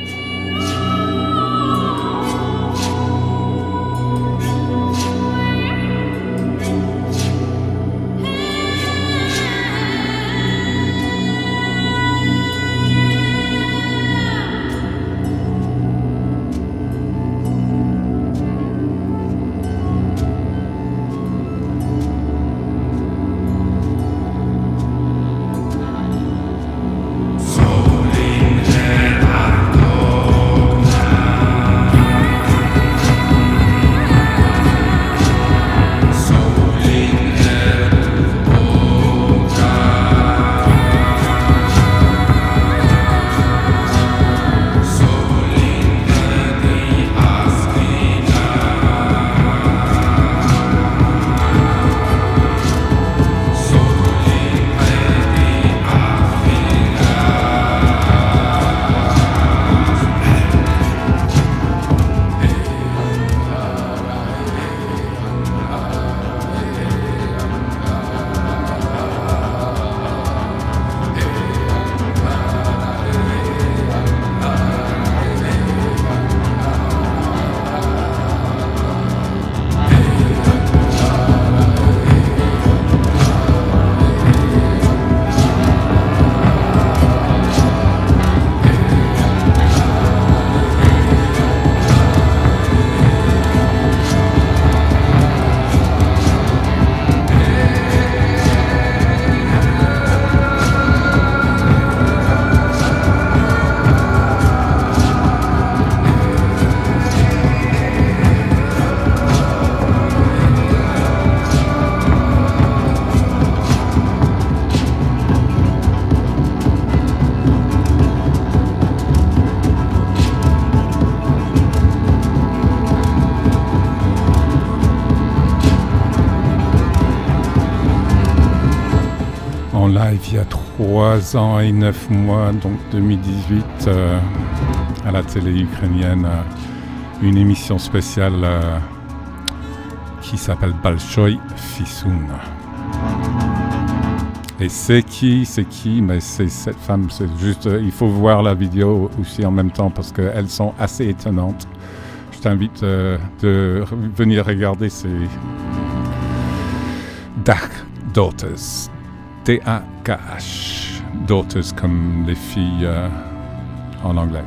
Falling head, I've en live il y a 3 ans et 9 mois, donc 2018, à la télé ukrainienne, une émission spéciale qui s'appelle Balshoi Fisoun. Et c'est qui? Mais c'est cette femme, c'est juste, il faut voir la vidéo aussi en même temps parce qu'elles sont assez étonnantes. Je t'invite de venir regarder ces Dach Daughters, D-A-K-H, Daughters comme les filles en anglais.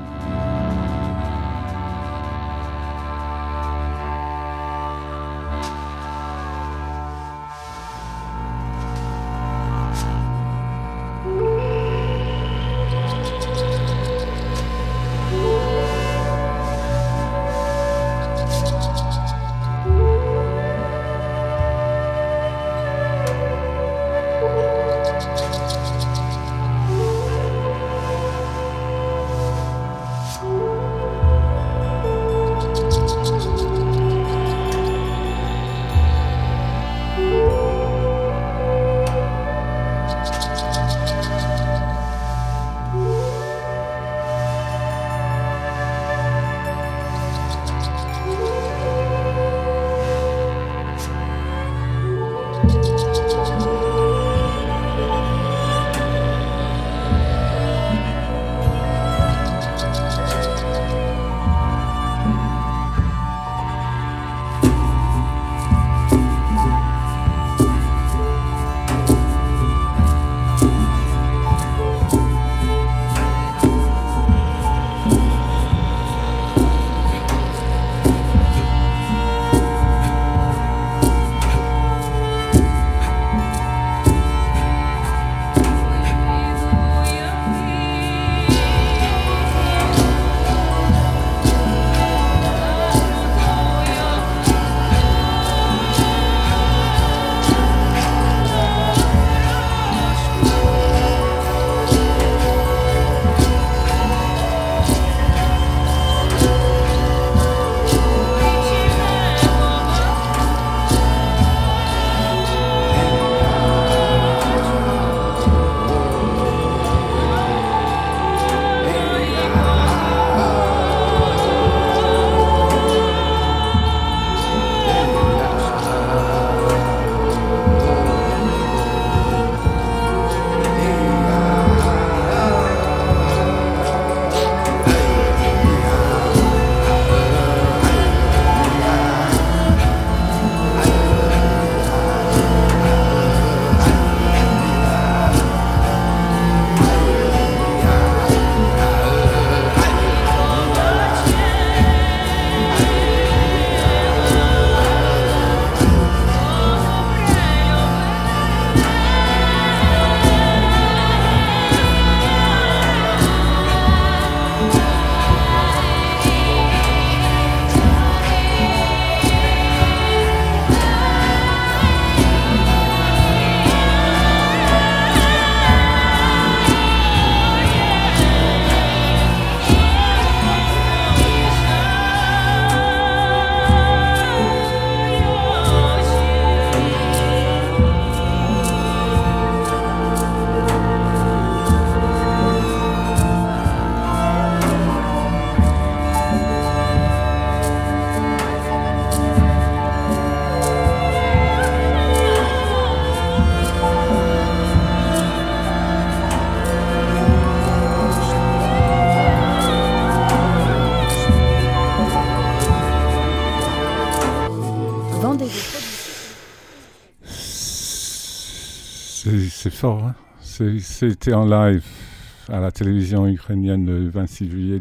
C'est fort, hein. C'était en live à la télévision ukrainienne le 26 juillet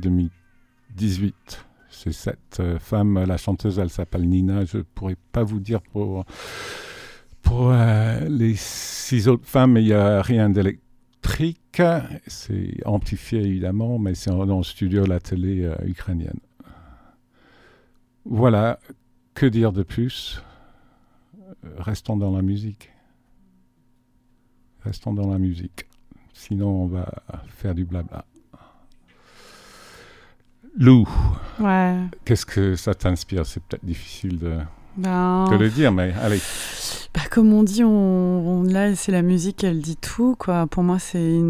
2018. C'est cette femme, la chanteuse, elle s'appelle Nina. Je ne pourrais pas vous dire pour les 6 autres femmes, il n'y a rien d'électrique. C'est amplifié évidemment, mais c'est dans le studio de la télé ukrainienne. Voilà, que dire de plus? Restons dans la musique. Restons dans la musique. Sinon, on va faire du blabla. Lou, ouais. Qu'est-ce que ça t'inspire? C'est peut-être difficile de le dire, mais allez. Comme on dit, là, c'est la musique, elle dit tout, quoi. Pour moi,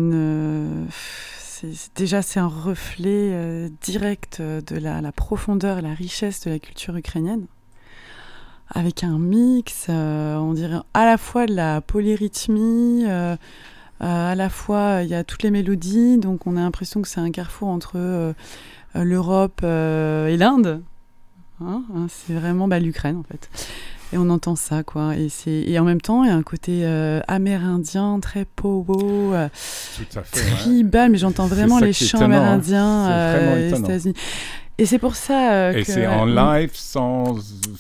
déjà, c'est un reflet direct de la profondeur et la richesse de la culture ukrainienne, avec un mix, on dirait à la fois de la polyrythmie, à la fois il y a toutes les mélodies, donc on a l'impression que c'est un carrefour entre l'Europe et l'Inde. C'est vraiment l'Ukraine, en fait. Et on entend ça, quoi. Et en même temps, il y a un côté amérindien, très pogo, tribal, mais j'entends vraiment les chants amérindiens des États-Unis. Et c'est pour ça et c'est en live sans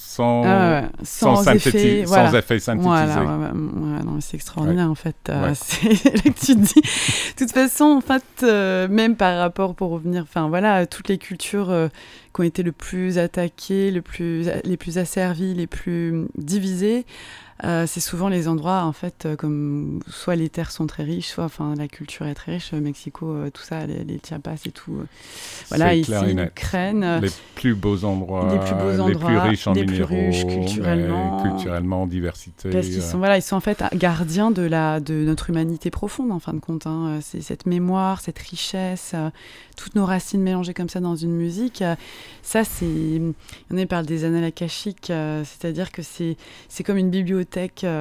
effet, sans effet synthétisé. Voilà, non, c'est extraordinaire en fait. C'est là que tu te dis. De toute façon, en fait, même par rapport, pour revenir, toutes les cultures qui ont été le plus attaquées, les plus asservies, les plus divisées. C'est souvent les endroits, en fait, comme soit les terres sont très riches, soit la culture est très riche. Mexico, tout ça, les Chiapas et tout. Voilà, ici, l'Ukraine. Les plus beaux endroits, les plus riches en minéraux, culturellement, diversité. Parce qu'ils sont, ils sont en fait gardiens de notre humanité profonde, en fin de compte. C'est cette mémoire, cette richesse, toutes nos racines mélangées comme ça dans une musique. Ça, on parle des annales akashiques, c'est-à-dire que c'est comme une bibliothèque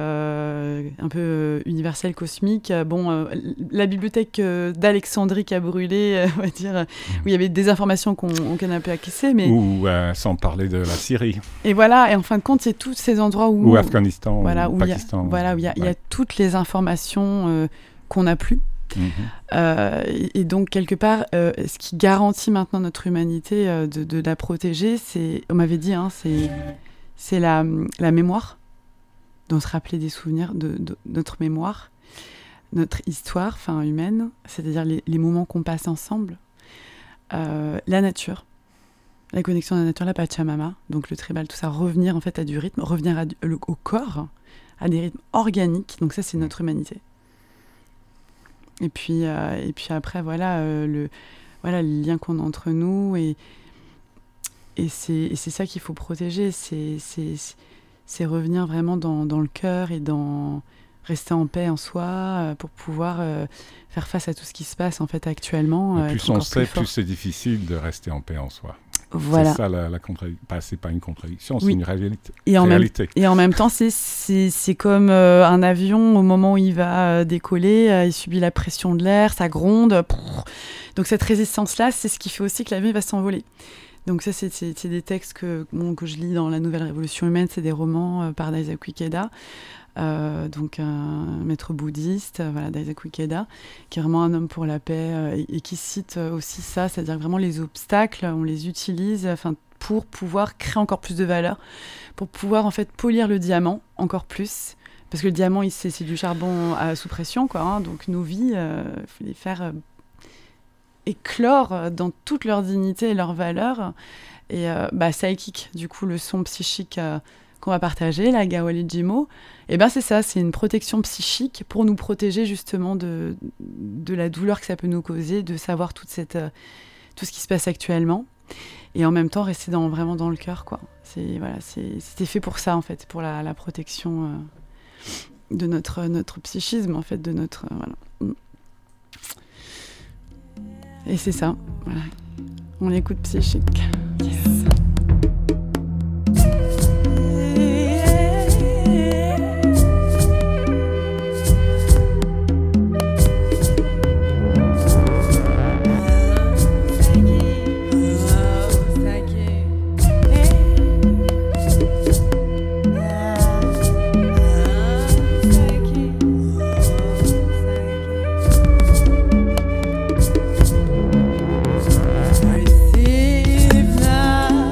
un peu universelle, cosmique. La bibliothèque d'Alexandrie qui a brûlé, on va dire, où il y avait des informations qu'on a pu acquérir, mais... Ou sans parler de la Syrie. Et voilà, et en fin de compte, c'est tous ces endroits où... Ou Afghanistan, ou Pakistan. Où il y a toutes les informations qu'on n'a plus. Et donc, quelque part, ce qui garantit maintenant notre humanité de la protéger, on m'avait dit, c'est la mémoire. De se rappeler des souvenirs de notre mémoire, notre histoire humaine, c'est-à-dire les moments qu'on passe ensemble, la nature, la connexion à la nature, la Pachamama, donc le tribal, tout ça, revenir en fait à du rythme, revenir au corps, à des rythmes organiques, donc ça c'est notre humanité. Et puis après, le lien qu'on a entre nous, et c'est ça qu'il faut protéger, c'est revenir vraiment dans le cœur et rester en paix en soi pour pouvoir faire face à tout ce qui se passe en fait actuellement. Et plus on sait, plus c'est difficile de rester en paix en soi. Voilà. C'est ça la contradiction. C'est pas une contradiction, oui. C'est une réalité. Et en même temps, c'est comme un avion, au moment où il va décoller, il subit la pression de l'air, ça gronde. Donc cette résistance-là, c'est ce qui fait aussi que l'avion va s'envoler. Donc ça, c'est des textes que je lis dans La Nouvelle Révolution humaine, c'est des romans par Daisaku Ikeda, donc un maître bouddhiste, Daisaku Ikeda, qui est vraiment un homme pour la paix et qui cite aussi ça, c'est-à-dire que vraiment les obstacles, on les utilise pour pouvoir créer encore plus de valeur, pour pouvoir en fait polir le diamant encore plus, parce que le diamant, c'est du charbon sous pression, quoi, donc nos vies, il faut les faire... éclore dans toute leur dignité et leur valeur. Et Psychic, du coup, le son psychique qu'on va partager, la Gawali Jimo, c'est ça, c'est une protection psychique pour nous protéger justement de la douleur que ça peut nous causer, de savoir tout ce qui se passe actuellement, et en même temps rester vraiment dans le cœur, quoi. C'était fait pour ça, en fait, pour la protection de notre psychisme, en fait, de notre... Et c'est ça, voilà. On écoute Psychique. Yes. Receive now.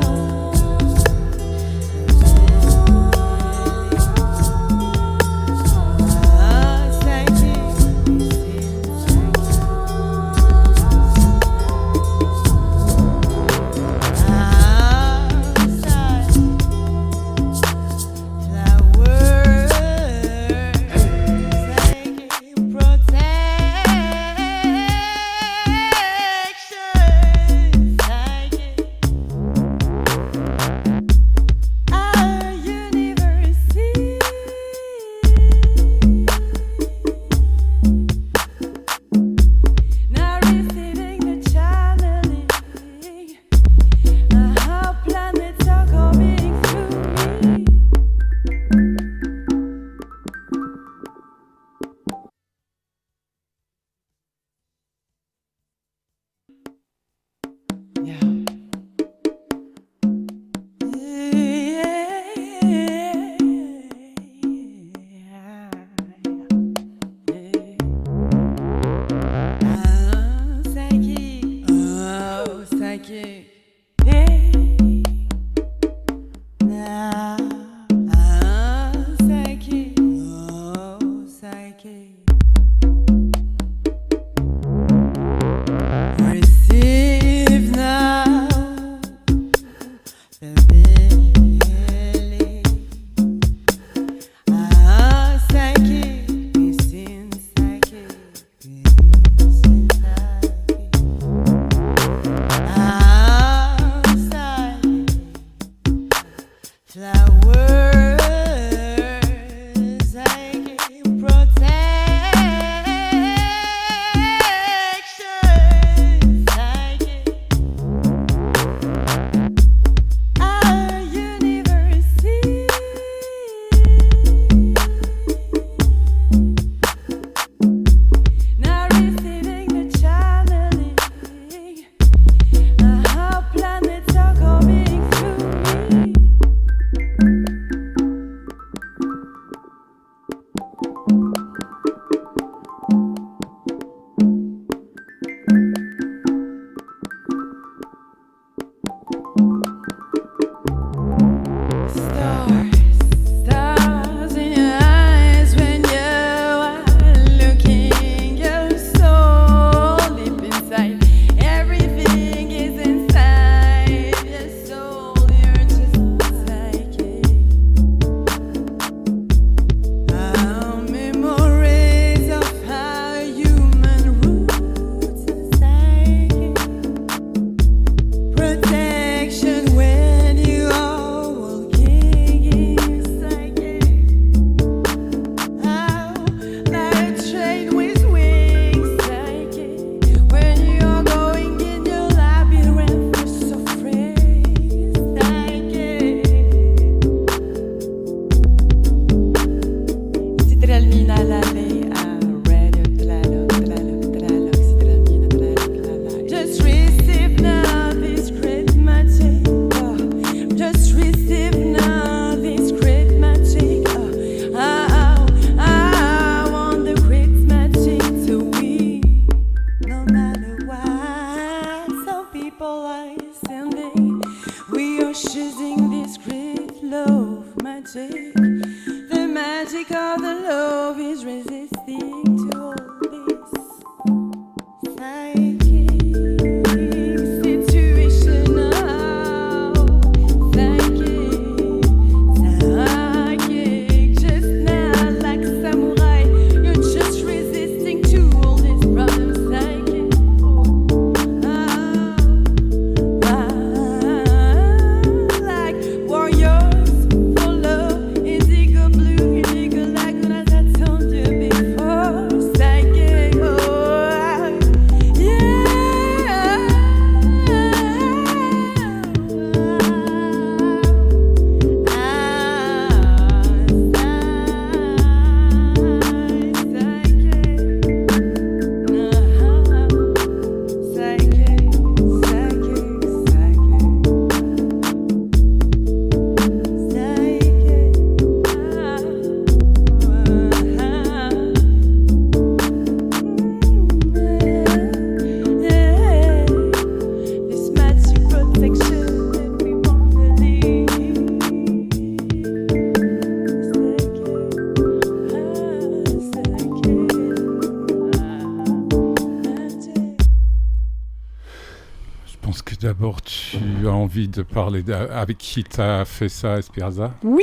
D'abord, tu as envie de parler avec qui t'as fait ça, Esperanza? Oui.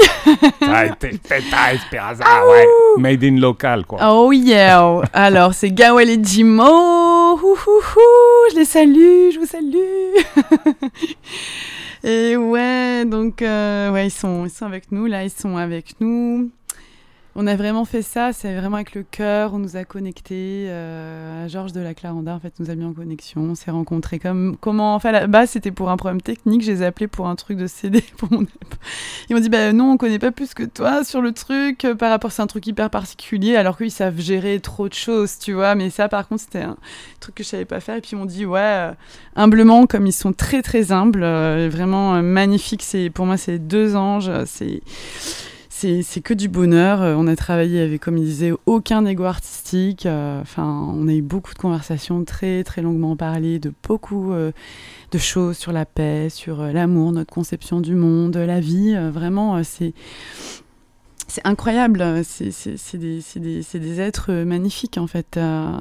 T'as été fait à Esperanza, ouais. Made in local, quoi. Oh yeah. Alors, c'est Gawel et Jimo. Je les salue, je vous salue. Et ouais, donc, ouais, ils sont avec nous, là, ils sont avec nous. On a vraiment fait ça, c'est vraiment avec le cœur, on nous a connectés. Georges de la Clarenda, en fait, nous a mis en connexion, on s'est rencontrés comment... Enfin, là-bas, c'était pour un problème technique, je les ai appelés pour un truc de CD pour mon app. Ils m'ont dit, bah non, on connaît pas plus que toi sur le truc, par rapport, c'est un truc hyper particulier, alors qu'ils savent gérer trop de choses, tu vois. Mais ça, par contre, c'était un truc que je savais pas faire. Et puis, ils m'ont dit, ouais, humblement, comme ils sont très, très humbles, vraiment magnifiques. Pour moi, c'est 2 anges, c'est que du bonheur. On a travaillé avec, comme il disait, aucun ego artistique. On a eu beaucoup de conversations, très, très longuement parlé de beaucoup de choses sur la paix, sur l'amour, notre conception du monde, la vie. Vraiment, c'est incroyable. C'est des êtres magnifiques, en fait.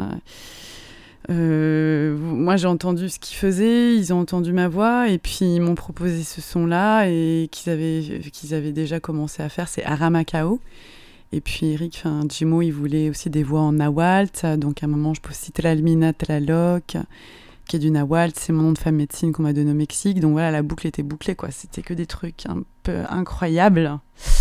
Moi j'ai entendu ce qu'ils faisaient, ils ont entendu ma voix et puis ils m'ont proposé ce son-là et qu'ils avaient déjà commencé à faire, c'est Aramakao. Et puis Eric, Jimo, il voulait aussi des voix en nahuatl, donc à un moment je peux citer Tlalmina Tlaloc, Quai du Nahuatl, c'est mon nom de femme médecine qu'on m'a donné au Mexique. Donc voilà, la boucle était bouclée, quoi. C'était que des trucs un peu incroyables.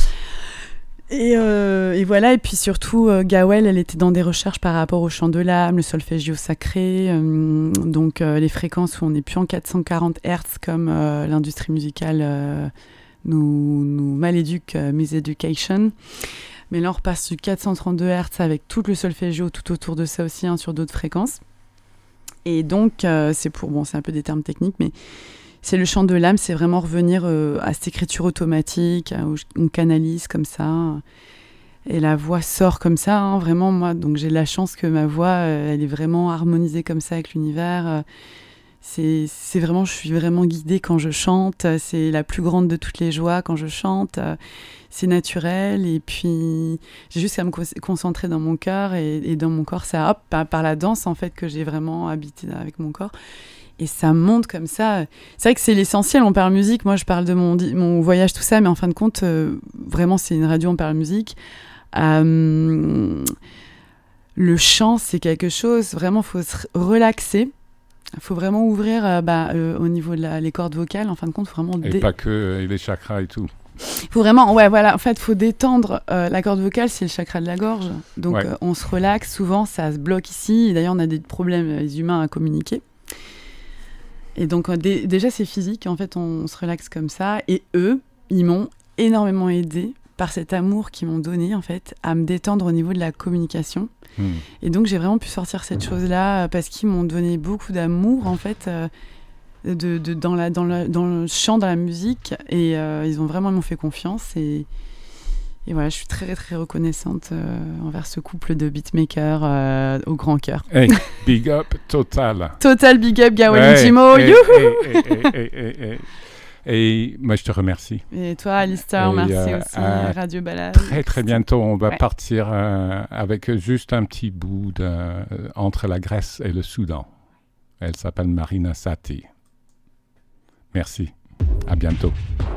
Et voilà, et puis surtout, Gawel, elle était dans des recherches par rapport au chant de l'âme, le solfègio sacré, donc les fréquences où on n'est plus en 440 Hz comme l'industrie musicale nous maléduque, Miseducation. Mais là, on repasse du 432 Hz avec tout le solfègio tout autour de ça aussi, sur d'autres fréquences. Et donc, c'est un peu des termes techniques, mais c'est le chant de l'âme, c'est vraiment revenir à cette écriture automatique, où on canalise comme ça. Et la voix sort comme ça, vraiment, moi. Donc, j'ai la chance que ma voix, elle est vraiment harmonisée comme ça avec l'univers. C'est vraiment, je suis vraiment guidée quand je chante. C'est la plus grande de toutes les joies quand je chante. C'est naturel. Et puis, j'ai juste à me concentrer dans mon cœur. Et dans mon corps, ça, par la danse, en fait, que j'ai vraiment habité avec mon corps. Et ça monte comme ça. C'est vrai que c'est l'essentiel, on parle musique. Moi, je parle de mon voyage, tout ça. Mais en fin de compte, vraiment, c'est une radio, on parle musique. Le chant, c'est quelque chose. Vraiment, il faut se relaxer. Il faut vraiment ouvrir au niveau les cordes vocales. En fin de compte, faut vraiment... Et pas que les chakras et tout. Faut vraiment... Ouais, voilà. En fait, il faut détendre. La corde vocale, c'est le chakra de la gorge. Donc, on se relaxe. Souvent, ça se bloque ici. Et d'ailleurs, on a des problèmes, les humains, à communiquer. Et donc, déjà, c'est physique. En fait, on se relaxe comme ça. Et eux, ils m'ont énormément aidé par cet amour qu'ils m'ont donné, en fait, à me détendre au niveau de la communication. Et donc, j'ai vraiment pu sortir cette chose-là parce qu'ils m'ont donné beaucoup d'amour, en fait, dans le chant, dans la musique. Et ils m'ont fait confiance. Et voilà, je suis très, très reconnaissante envers ce couple de beatmakers au grand cœur. Hey, big up, total. Total big up, Gawel Jimo. Et moi, je te remercie. Et toi, Alistair, merci aussi, Radio Balade. Très, très bientôt, on va partir avec juste un petit bout entre la Grèce et le Soudan. Elle s'appelle Marina Sati. Merci. À bientôt.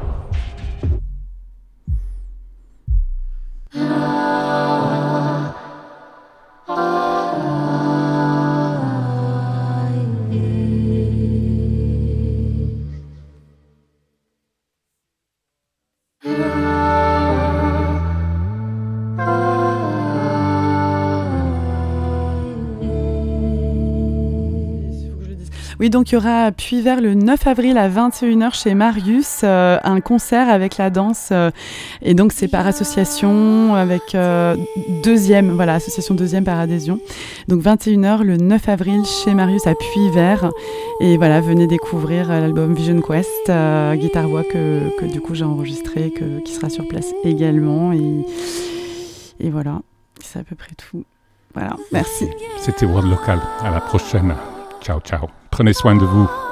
Oui, donc il y aura Puy-Vert le 9 avril à 21h chez Marius, un concert avec la danse. Et donc c'est par association avec association deuxième par adhésion. Donc 21h le 9 avril chez Marius à Puy-Vert. Et voilà, venez découvrir l'album Vision Quest, guitare-voix que du coup j'ai enregistré, qui sera sur place également. Et voilà, c'est à peu près tout. Voilà, merci. C'était World Local. À la prochaine. Ciao, ciao. Prenez soin de vous.